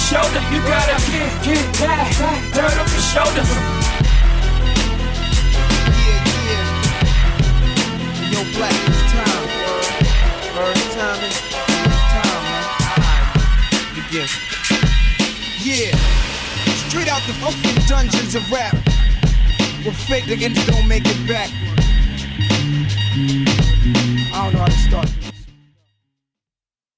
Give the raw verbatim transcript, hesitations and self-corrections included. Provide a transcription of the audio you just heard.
shoulder. You gotta get, get back, back, dirt off your shoulder. Yeah, yeah. Yo, Black, it's time, word. Word, it's time, it's time, man. Alright, begin. Yeah, straight out the fucking dungeons of rap. We're fake, the ends don't make it back. I don't know how to start.